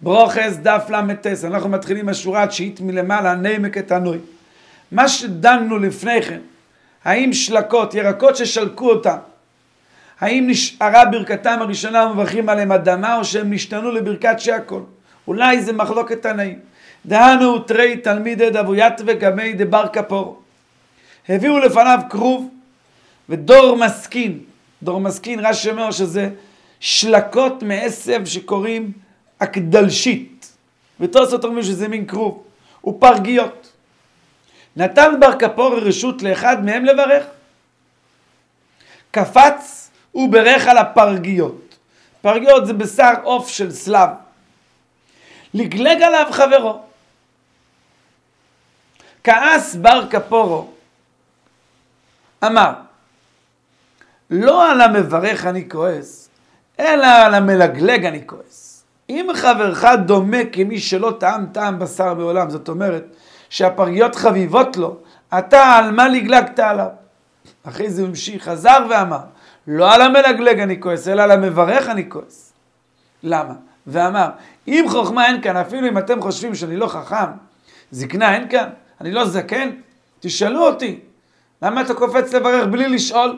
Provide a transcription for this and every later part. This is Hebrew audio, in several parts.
ברוכס דף למטס, אנחנו מתחילים השורה התשיעית מלמעלה, נעמק את הנוי. מה שדנו לפני כן, האם שלקות, ירקות ששלקו אותם, האם נשארה ברכתם הראשונה ומברכים עליהם אדמה, או שהם נשתנו לברכת שהכל? אולי זה מחלוקת תנאים. דהנו תרי תלמידי דבוית וגמי דבר כפור. הביאו לפניו כרוב ודור מסכין. דור מסכין, רש"י אומר שזה שלקות מעשב שקוראים הקדלשית. ותוספות אומרים שזה מין כרוב. ופרגיות. נתן בר כפור רשות לאחד מהם לברך. קפץ וברך על הפרגיות. פרגיות זה בשר עוף של סלב. לגלג עליו חברו. כעס בר כפורו. אמר, לא על המברך אני כועס, אלא על המלגלג אני כועס. אם חברך דומה כמי שלא טעם בשר בעולם, זאת אומרת שהפרגיות חביבות לו, אתה על מה לגלגת עליו? אחרי זה הוא המשיך, חזר ואמר, לא על המלגלג אני כועס, אלא על המברך אני כועס. למה? ואמר, אם חוכמה אין כאן, אפילו אם אתם חושבים שאני לא חכם, זקנה אין כאן, אני לא זקן, תשאלו אותי, למה אתה קופץ לברך בלי לשאול?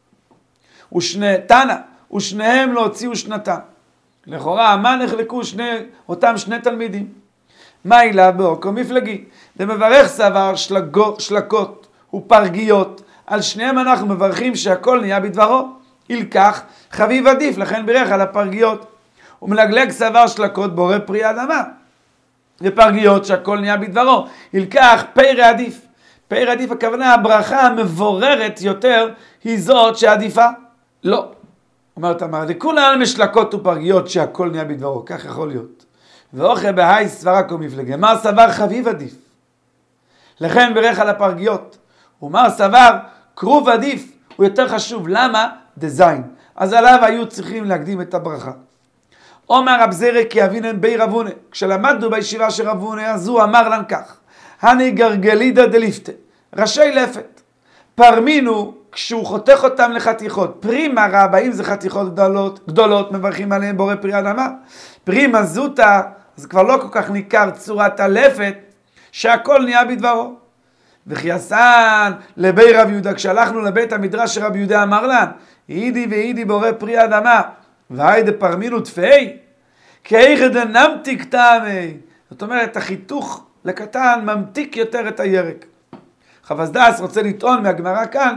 ושניהם לא הוציאו שנתם. לכאורה, מה נחלקו אותם שני תלמידים? מה אילה באוקו מפלגי? ומברך סבר שלקות ופרגיות, על שניהם אנחנו מברכים שהכל נהיה בדברו. ילקח חביב עדיף, לכן בירך על הפרגיות. ומלגלג סבר שלקות בורא פרי אדמה. ופרגיות שהכל נהיה בדברו. ילקח פרי עדיף. פרי עדיף הכוונה, הברכה המבוררת יותר היא זאת שעדיפה. לא. אומרת אמר, לכולם משלקות ופרגיות שהכל נהיה בדברו. כך יכול להיות. ואוכל בהי סברה כל מפלגה. מה סבר חביב עדיף? לכן בירך על הפרגיות. ומה סבר כרוב עדיף הוא יותר חשוב. למה? דזיין. אז עליו היו צריכים להקדים את הברכה. אומר רב זירא כי אבינן בי רב הונא. כשלמדנו בישיבה של רב הונא, אז הוא אמר לן כך. הני גרגלידא דליפתא. ראשי לפת. פרמינו כשהוא חותך אותם לחתיכות. פרימה רבה, אם זה חתיכות גדולות, מברכים עליהם בורא פרי אדמה. פרימה זוטה, אז כבר לא כל כך ניכר צורת הלפת, שהכל נהיה בדברו. וכי עשן לבי רב יהודה, כשהלכנו לבית המדרש שרב יהודה אמר לן, אידי ואידי בורא פרי אדמה, והיידה פרמינו תפאי, כי איך דנמתיק טעמי. זאת אומרת, החיתוך לקטן ממתיק יותר את הירק. חב"ד רוצה לטעון מהגמרא כאן,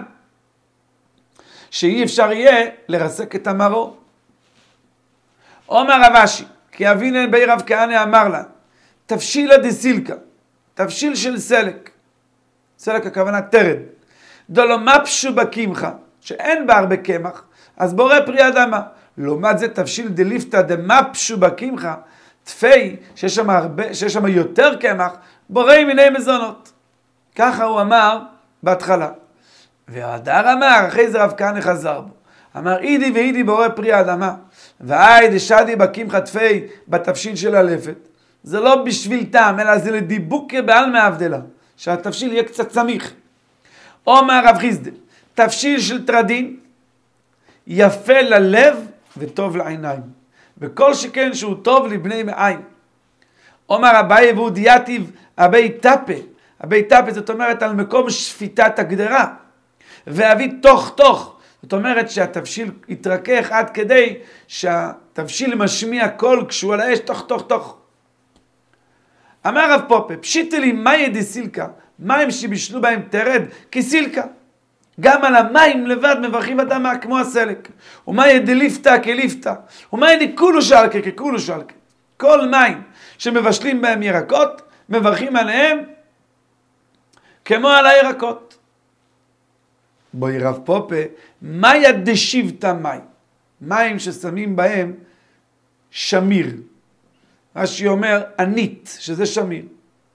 שאי אפשר יהיה לרסק את המרור. אומר רב אשי, כי אבינן בי רב כהנא אמר לה, תבשילה דסילקה, תבשיל של סלק, סלק הכוונה תרד, דולו מפשו בקמחה, שאין בה הרבה קמח, אז בורא פרי אדמה. לעומת זה תבשיל דליפתא דמפשו בקמחה, תפי, שיש שם יותר קמח, בורא מיני מזונות. ככה הוא אמר בהתחלה. והדר אמר, אחרי זה רב כהנא חזר בו. אמר, אידי ואידי בורא פרי האדמה, והי דשדי בקמחה תפי בתבשיל של הלפת. זה לא בשביל טעם, אלא זה לדיבוק בעלמא הבדלה, שהתבשיל יהיה קצת צמיח. אומר רב חיסדא, תבשיל של טרדין, יפה ללב וטוב לעיניים. וכל שכן שהוא טוב לבני מעיים. אומר אביי והוא דייתיב אבי טפה. אבי טפה זאת אומרת על מקום שפיטת הגדרה. ואבי תוך. זאת אומרת שהתבשיל יתרכך עד כדי שהתבשיל משמיע קול כשהוא על האש תוך. אמר רב פופה, פשיטה לי מאי דסילקה, מים שבישלו בהם תרד כסילקה. גם על המים לבד מברכים אדמה כמו הסלק. ומאי דליפתא כליפתא. ומאי דכולו שלקה ככולו שלקה. כל מים שמבשלים בהם ירקות, מברכים עליהם כמו על הירקות. בואי רב פופה, מאי דשיבתא מים. מים ששמים בהם שמיר. רש"י אומר ענית, שזה שמיר.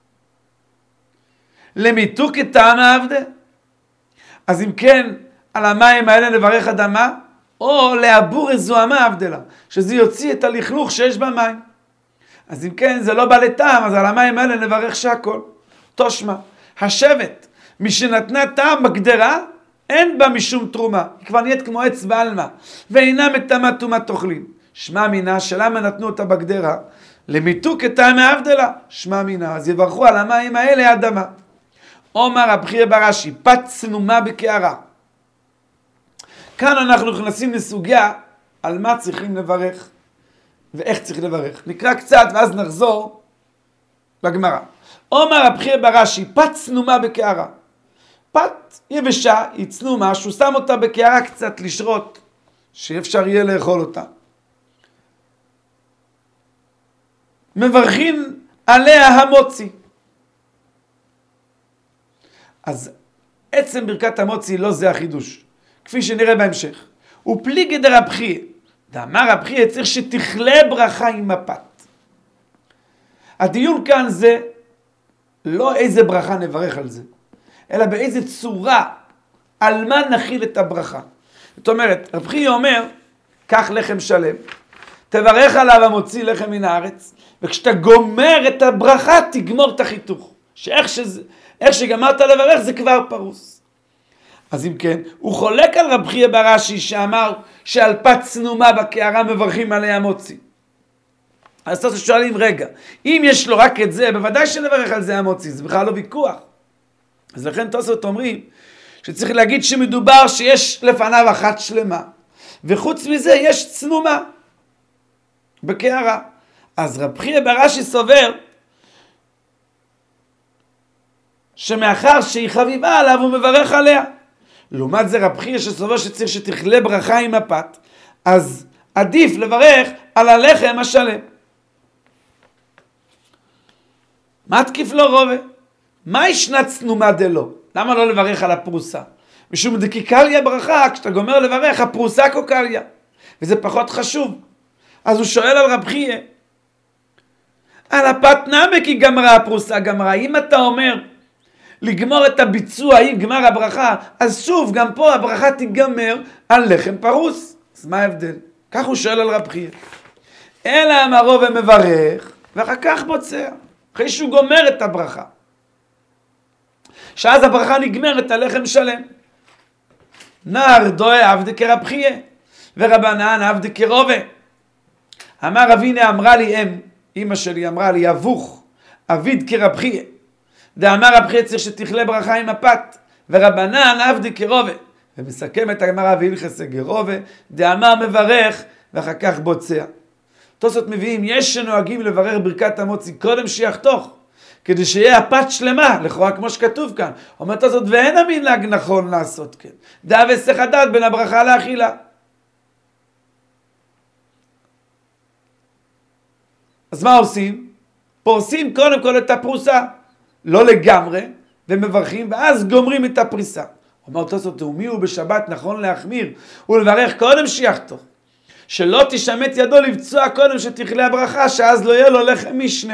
למיתוק טעם העבדה. אז אם כן, על המים האלה נברך אדמה, או לעבור זוהמה הבדלה, שזה יוציא את הלכלוך שיש במים. אז אם כן, זה לא בא לטעם, אז על המים האלה נברך שהכל. תושמה, השבט, מי שנתנה טעם בגדרה, אין בה משום תרומה. היא כבר נהיית כמו עץ בעלמא, ואינה מטמאת טומאת אוכלים. שמע מינה שלמה נתנו אותה בגדרה, למיתוק את טעמי הבדלה, שמע מינה, אז יברכו על המים האלה האדמה. אומר רב חייא ברש"י, פת צנומה בקערה. כאן אנחנו נכנסים לסוגיה על מה צריכים לברך ואיך צריך לברך. נקרא קצת ואז נחזור לגמרא. אומר רב חייא ברש"י, פת צנומה בקערה. פת יבשה, היא צנומה, שהוא שם אותה בקערה קצת לשרות, שאפשר יהיה לאכול אותה. מברכים עליה המוציא. אז עצם ברכת המוציא לא זה החידוש, כפי שנראה בהמשך. ופליגי דרב חייא, דאמר רב חייא צריך שתכלה ברכה עם הפת. הדיון כאן זה לא איזה ברכה נברך על זה, אלא באיזה צורה, על מה נכיל את הברכה. זאת אומרת, רב חייא אומר, קח לחם שלם, תברך עליו המוציא לחם מן הארץ, וכשאתה גומר את הברכה, תגמור את החיתוך. איך שגמרת לברך זה כבר פרוס. אז אם כן, הוא חולק על רב חייא ברש"י שאמר שעל פת צנומה בקערה מברכים עליה המוציא. אז תוספות שואלים, רגע, אם יש לו רק את זה, בוודאי שנברך על זה המוציא, זה בכלל לא ויכוח. אז לכן תוספות אומרים שצריך להגיד שמדובר שיש לפניו אחת שלמה, וחוץ מזה יש צנומה בקערה. אז רב חייא ברש"י סובר שמאחר שהיא חביבה עליו הוא מברך עליה. לעומת זה רב חייא שסובר שצריך שתכלה ברכה עם הפת, אז עדיף לברך על הלחם השלם. מה תקיף לו רובה? מה ישנה צנומה דלו? למה לא לברך על הפרוסה? משום דקיקליה ברכה, כשאתה גומר לברך, הפרוסה קוקליה. וזה פחות חשוב. אז הוא שואל על רב חייא, על הפת נמק היא גמרה, הפרוסה גמרה. אם אתה אומר לגמור את הביצוע עם גמר הברכה, אז שוב, גם פה הברכה תיגמר על לחם פרוס. אז מה ההבדל? כך הוא שואל על רב חייא. אלא אמרו ומברך, ואחר כך בוצע. אחרי שהוא גומר את הברכה. שאז הברכה נגמרת על לחם שלם. נער דואה עבדי כרב חייא, ורבנן עבדי כרובה. אמר אבינה אמרה לי אמא שלי אמרה לי, אבוך, אביד כרב חייא. דאמר רב חייא צריך שתכלה ברכה עם הפת, ורבנן עבדי כרובה. ומסכם את הגמרא והלכס גרובה, דאמר מברך, ואחר כך בוצע. תוספות מביאים, יש שנוהגים לברך ברכת המוציא קודם שיחתוך, כדי שיהיה הפת שלמה, לכאורה כמו שכתוב כאן. אומר תוספות, ואין המנהג נכון לעשות כן. דא והיסח הדעת בין הברכה לאכילה. אז מה עושים? פורסים קודם כל את הפרוסה, לא לגמרי, ומברכים, ואז גומרים את הפריסה. אומר תוספות, ומי הוא בשבת נכון להחמיר, ולברך קודם שיחתוך, שלא תשמט ידו לבצוע קודם שתכלה הברכה, שאז לא יהיה לו לחם משנה.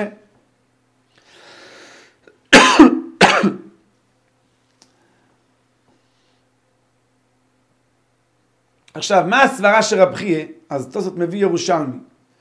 עכשיו, מה הסברה של רב חייא? אז תוספות מביא ירושלמי.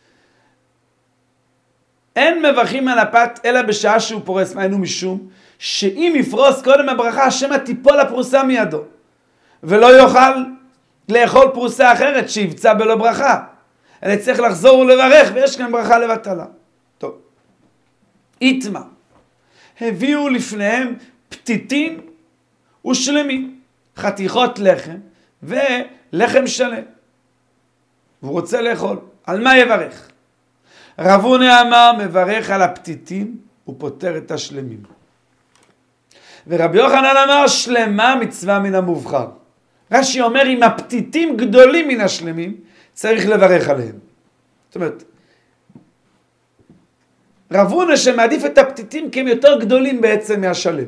אין מברכים על הפת אלא בשעה שהוא פורס, מהיינו משום שאם יפרוס קודם הברכה, שמא תיפול הפרוסה מידו, ולא יוכל לאכול פרוסה אחרת שיבצע בלא ברכה, אלא צריך לחזור ולברך, ויש כאן ברכה לבטלה. טוב, איתמה, הביאו לפניהם פתיתים ושלמים, חתיכות לחם ולחם שלם, והוא רוצה לאכול. על מה יברך? רב הונא אמר מברך על הפתיתים ופותר את השלמים, ורבי יוחנן אמר שלמה מצווה מן המובחר. רש"י אומר אם הפתיתים גדולים מן השלמים צריך לברך עליהם. זאת אומרת, רב הונא שמעדיף את הפתיתים כי הם יותר גדולים בעצם מהשלם.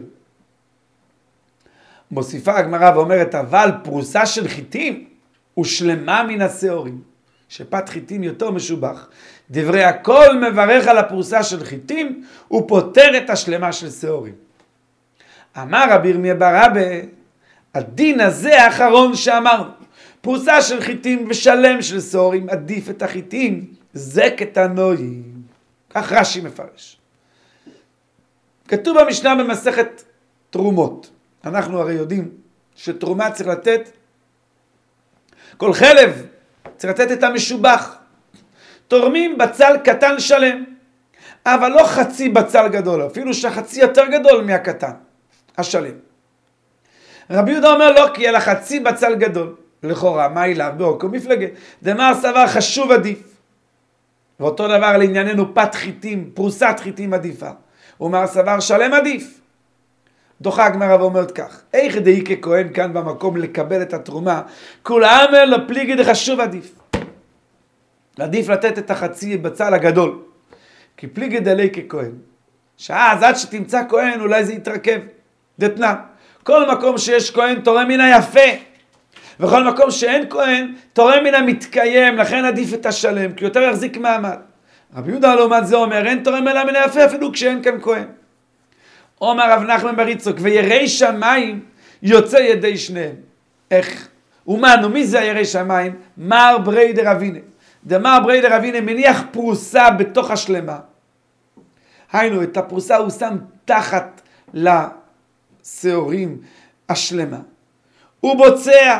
מוסיפה הגמרא ואומרת אבל פרוסה של חיטים ושלמה מן השעורים, שפת חיטים יותר משובח, דברי הכל מברך על הפרוסה של חיטים ופותר את השלמה של שעורים. אמר רבי ירמיה בר אבא, הדין הזה האחרון שאמרנו, פרוסה של חיטים ושלם של שעורים, עדיף את החיטים, זה קטנוי. כך רש"י מפרש. כתוב במשנה במסכת תרומות, אנחנו הרי יודעים שתרומה צריך לתת, כל חלב צריך לתת את המשובח. תורמים בצל קטן שלם, אבל לא חצי בצל גדול, אפילו שהחצי יותר גדול מהקטן, השלם. רבי יהודה אומר לא, כי על החצי בצל גדול. לכאורה, מה אליו? באוקו מפלגה. דמר סבר חשוב עדיף. ואותו דבר לענייננו פת חיטים, פרוסת חיטים עדיפה. ומר סבר שלם עדיף. דוחה הגמרא ואומרת כך, איך דהי ככהן כאן במקום לקבל את התרומה, כולם לפליגי דחשוב עדיף. עדיף לתת את החצי בצל הגדול. כי פליגי דלי ככהן. שאז עד שתמצא כהן אולי זה יתרכב. דתנה. כל מקום שיש כהן תורם מן היפה. וכל מקום שאין כהן תורם מן המתקיים. לכן עדיף את השלם. כי יותר יחזיק מעמד. רבי יהודה לעומת זה אומר אין תורם אלא מן היפה אפילו כשאין כאן כהן. אומר רב נחמן בר יצחק ויראי שמיים יוצא ידי שניהם. איך? ומנו מי זה היראי שמיים? מר ברי דרבינה. דמר ברי דרבינה מניח פרוסה בתוך השלמה. היינו את הפרוסה הוא שם תחת לשעורים השלמה. הוא בוצע.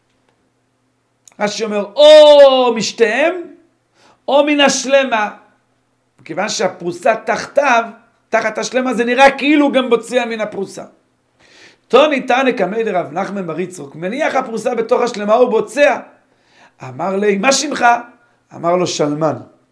רש"י אומר או משתיהם או מן השלמה. כיוון שהפרוסה תחתיו, תחת השלמה זה נראה כאילו גם בוצע מן הפרוסה. תוני תנא קמי דרב נחמן בר יצחק מניח הפרוסה בתוך השלמה הוא בוצע. אמר לי מה שמך? אמר לו שלמן.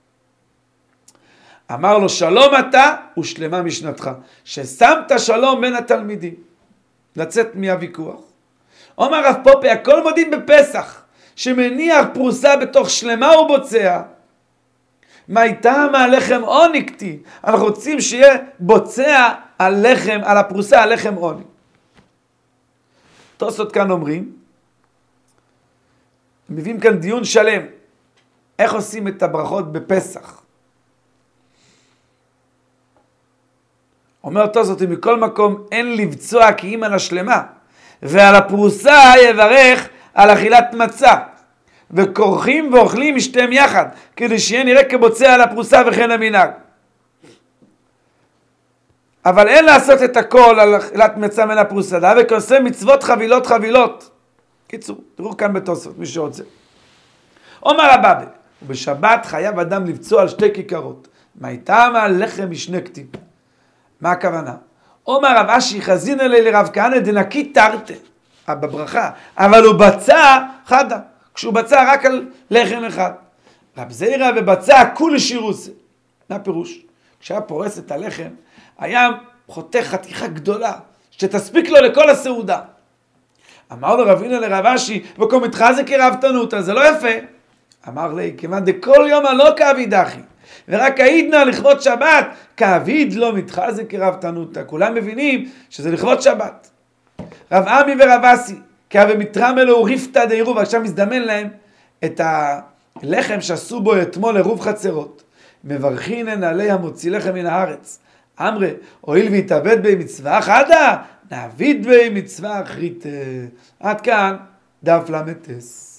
אמר לו שלום אתה ושלמה משנתך. ששמת שלום בין התלמידים. לצאת מהוויכוח. אומר רב פופי הכל מודים בפסח. שמניח פרוסה בתוך שלמה ובוצע. מה איתה מהלחם עוני כתי? אנחנו רוצים שיהיה בוצע על לחם, על הפרוסה על לחם עוני. תוספות כאן אומרים, מביאים כאן דיון שלם. איך עושים את הברכות בפסח? אומר תוספות, מכל מקום אין לבצוע כי אם על השלמה. ועל הפרוסה יברך על אכילת מצה. וכורכים ואוכלים משתיהם יחד, כדי שיהיה נראה כבוצע על הפרוסה וכן המנהג. אבל אין לעשות את הכל על אכילת מצה מן הפרוסה, וכעושה מצוות חבילות חבילות. קיצור, תראו כאן בתוספות, מי שרוצה. אומר הבבא, ובשבת חייב אדם לבצוע על שתי כיכרות. מה איתם על לחם משני כתים? מה הכוונה? אומר רב אשי חזין אלי לרב כהנא דנקי תרתי, בברכה, אבל הוא בצע חדה. כשהוא בצע רק על לחם אחד. רב זירא ובצע כולי שירוסי. מה פירוש? כשהיה פורס את הלחם, היה חותך חתיכה גדולה, שתספיק לו לכל הסעודה. אמר לו רב הנה לרב אשי, וכל מתחזק כרבתנותא, זה לא יפה. אמר לי, כיוון דכל יום לא כאביד אחי, ורק העידנא לכבוד שבת, כאביד לא מתחזק כרבתנותא. כולם מבינים שזה לכבוד שבת. רב עמי ורב אסי, כי הרי מתרם אלו ריפתא דעירוב, עכשיו מזדמן להם את הלחם שעשו בו אתמול עירוב חצרות. מברכינן עלי המוציא לחם מן הארץ. אמרי, הואיל והתאבד בי מצווה חדה, נעביד בי מצווה אחרית. עד כאן דף למתס.